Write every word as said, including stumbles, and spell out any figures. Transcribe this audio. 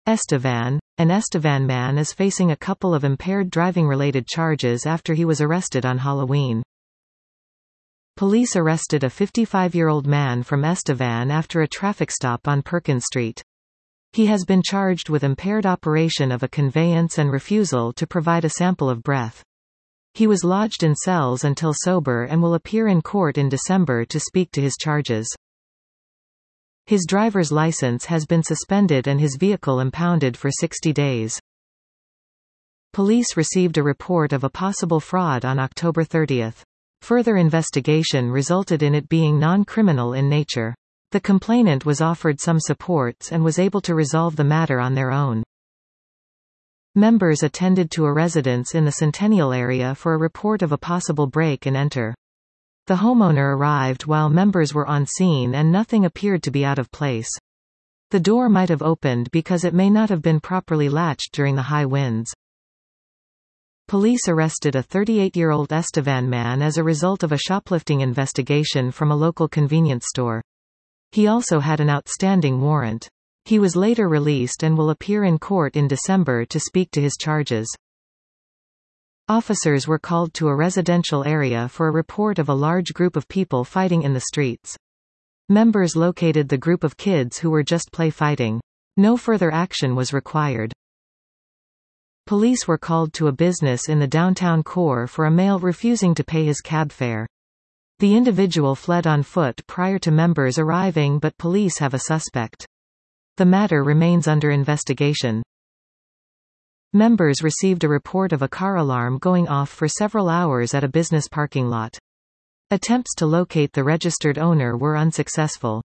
Estevan. An Estevan man is facing a couple of impaired driving-related charges after he was arrested on Halloween. Police arrested a fifty-five-year-old man from Estevan after a traffic stop on Perkins Street. He has been charged with impaired operation of a conveyance and refusal to provide a sample of breath. He was lodged in cells until sober and will appear in court in December to speak to his charges. His driver's license has been suspended and his vehicle impounded for sixty days. Police received a report of a possible fraud on October thirtieth. Further investigation resulted in it being non-criminal in nature. The complainant was offered some supports and was able to resolve the matter on their own. Members attended to a residence in the Centennial area for a report of a possible break and enter. The homeowner arrived while members were on scene and nothing appeared to be out of place. The door might have opened because it may not have been properly latched during the high winds. Police arrested a thirty-eight-year-old Estevan man as a result of a shoplifting investigation from a local convenience store. He also had an outstanding warrant. He was later released and will appear in court in December to speak to his charges. Officers were called to a residential area for a report of a large group of people fighting in the streets. Members located the group of kids who were just play fighting. No further action was required. Police were called to a business in the downtown core for a male refusing to pay his cab fare. The individual fled on foot prior to members arriving, but police have a suspect. The matter remains under investigation. Members received a report of a car alarm going off for several hours at a business parking lot. Attempts to locate the registered owner were unsuccessful.